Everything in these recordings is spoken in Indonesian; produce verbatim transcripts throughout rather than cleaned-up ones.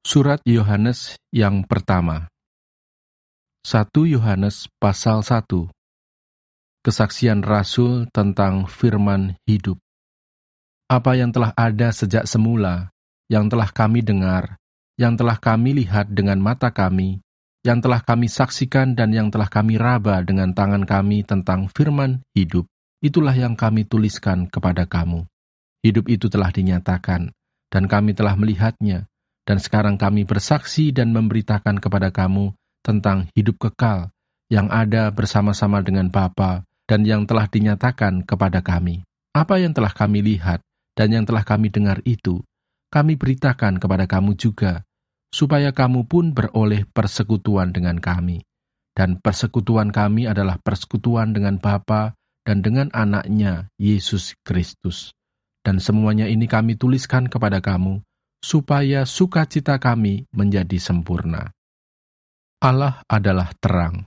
Surat Yohanes yang pertama. satu Yohanes pasal satu. Kesaksian Rasul tentang firman hidup. Apa yang telah ada sejak semula, yang telah kami dengar, yang telah kami lihat dengan mata kami, yang telah kami saksikan dan yang telah kami raba dengan tangan kami tentang firman hidup, itulah yang kami tuliskan kepada kamu. Hidup itu telah dinyatakan, dan kami telah melihatnya, dan sekarang kami bersaksi dan memberitakan kepada kamu tentang hidup kekal yang ada bersama-sama dengan Bapa dan yang telah dinyatakan kepada kami. Apa yang telah kami lihat dan yang telah kami dengar itu, kami beritakan kepada kamu juga, supaya kamu pun beroleh persekutuan dengan kami. Dan persekutuan kami adalah persekutuan dengan Bapa dan dengan Anaknya, Yesus Kristus. Dan semuanya ini kami tuliskan kepada kamu, supaya sukacita kami menjadi sempurna. Allah adalah terang.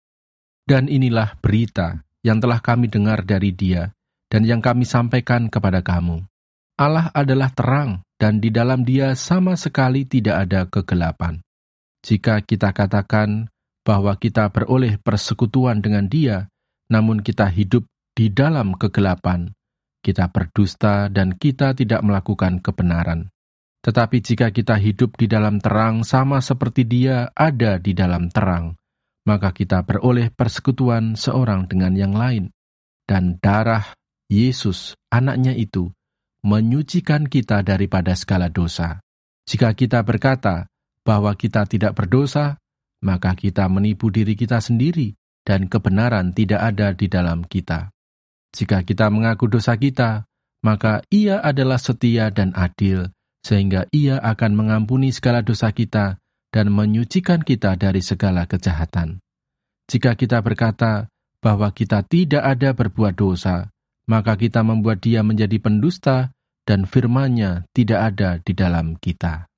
Dan inilah berita yang telah kami dengar dari Dia, dan yang kami sampaikan kepada kamu. Allah adalah terang, dan di dalam Dia sama sekali tidak ada kegelapan. Jika kita katakan bahwa kita beroleh persekutuan dengan Dia, namun kita hidup di dalam kegelapan, kita berdusta dan kita tidak melakukan kebenaran. Tetapi jika kita hidup di dalam terang sama seperti Dia ada di dalam terang, maka kita beroleh persekutuan seorang dengan yang lain. Dan darah Yesus, Anaknya itu, menyucikan kita daripada segala dosa. Jika kita berkata bahwa kita tidak berdosa, maka kita menipu diri kita sendiri dan kebenaran tidak ada di dalam kita. Jika kita mengaku dosa kita, maka Ia adalah setia dan adil, sehingga Ia akan mengampuni segala dosa kita dan menyucikan kita dari segala kejahatan. Jika kita berkata bahwa kita tidak ada berbuat dosa, maka kita membuat Dia menjadi pendusta dan firman-Nya tidak ada di dalam kita.